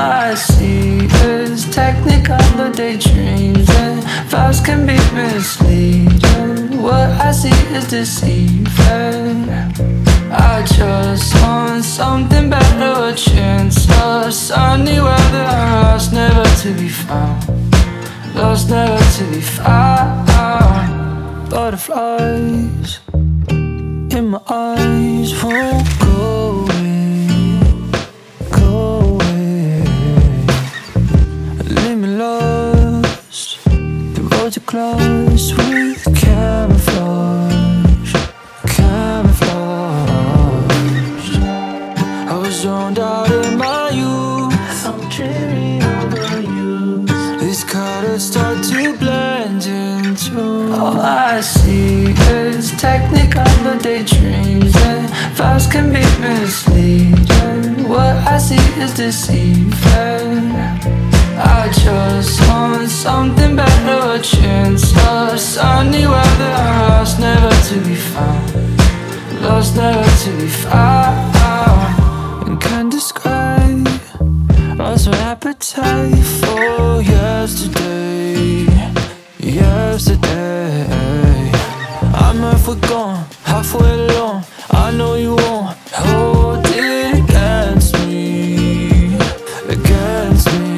I see is technicolor daydreams, and vibes can be misleading. What I see is deceiving. I just want something better, a chance of sunny weather. Lost, never to be found. Lost, never to be found. Butterflies in my eyes won't go away, go away. Leave me lost. The roads are closed with camouflage, camouflage. I was zoned out in my youth. I'm dreaming over you. These colors start to blend into. All I see is technicolor daydreams, and vibes can be misleading. What I see is deceiving. I just want something better, a chance of sunny weather. Lost, never to be found. Lost, never to be found. And can't describe lost my appetite for yesterday, yesterday. I'm halfway gone, halfway alone. I know you won't hold it against me, against me.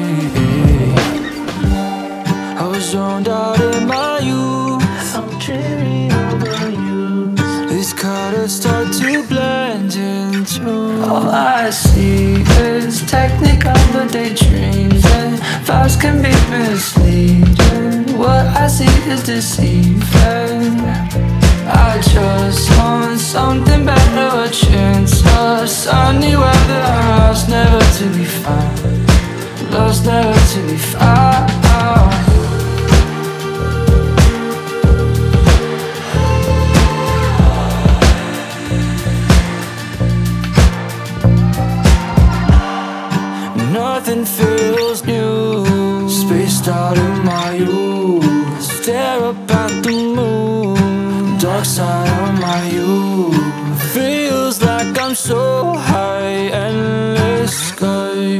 I was zoned out in my youth. I'm dreaming over you. These colors start to blend into. All I see is technicolor daydreams, and vibes can be misleading. What I see is deceiving. I just want something better, a chance of sunny weather. Lost, never to be found. Lost, never to be found. Nothing feels new. Spaced out in my youth. Stare up at the moon. Dark side of my youth. Feels like I'm so high, endless sky.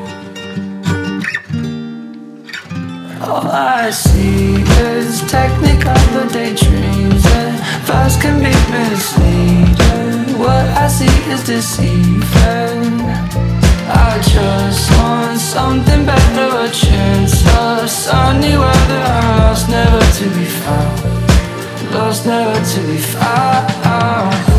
All I see is technicolor daydreams, and vibes can be misleading. What I see is deceiving. I just want something better, a chance of sunny weather. Lost, never to be found. Lost, never to be found.